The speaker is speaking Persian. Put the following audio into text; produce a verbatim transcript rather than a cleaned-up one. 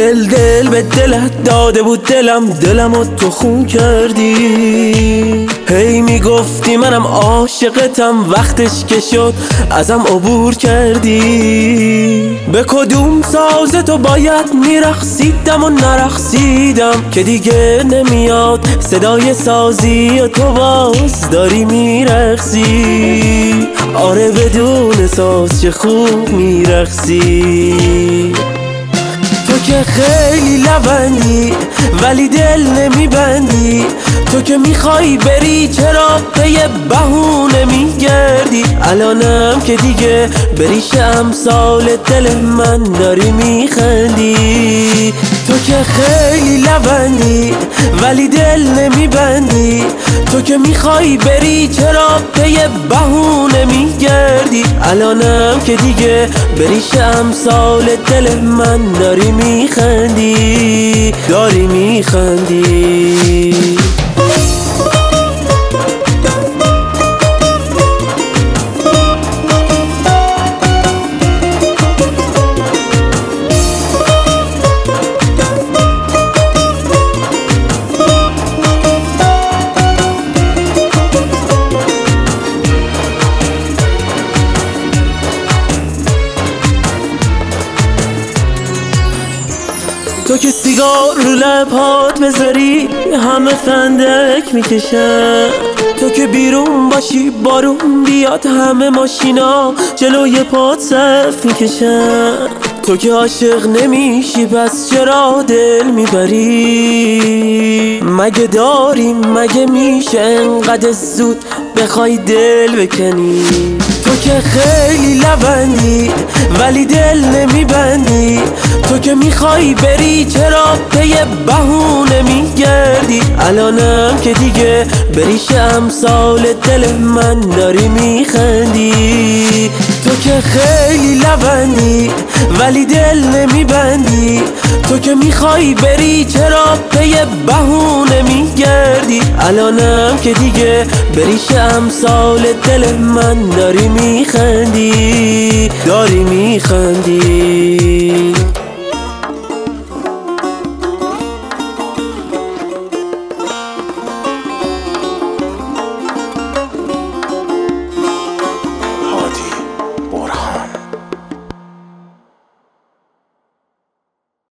دل دل به دلت داده بود دلم، دلمو تو خون کردی. هی میگفتی منم عاشقتم، وقتش که شد ازم عبور کردی. به کدوم ساز تو باید میرقصیدم و نرقصیدم که دیگه نمیاد صدای سازی و تو باز داری میرقصی. آره بدون ساز چه خوب میرقصی. تو که خیلی لبندی ولی دل نمیبندی. تو که میخوای بری چرا پی بهونه میگردی. الانم که دیگه بریش امثال دل من داری میخندی. تو که خیلی لبندی ولی دل نمیبندی. تو که میخوای بری چرا پی بهونه میگردی. الانم که دیگه بریش امثال دل من داری میخندی، داری میخندی. تو که سیگار رو لبات بذاری همه فندک میکشن. تو که بیرون باشی بارون بیاد همه ماشینا جلوی پات صف میکشن. تو که عاشق نمیشی پس چرا دل میبری؟ مگه داریم مگه میشه انقدر زود بخوای دل بکنی؟ تو که خیلی لبندی ولی دل نمیبندی. تو که میخوای بری چرا پی بهونه میگردی. الانم که دیگه بریش امثال دل من داری میخندی. تو که خیلی لبندی ولی دل نمیبندی. تو که میخوای بری چرا پی بهونه میگردی. الانم که دیگه بریش امثال دل من داری میخندی، داری میخندی.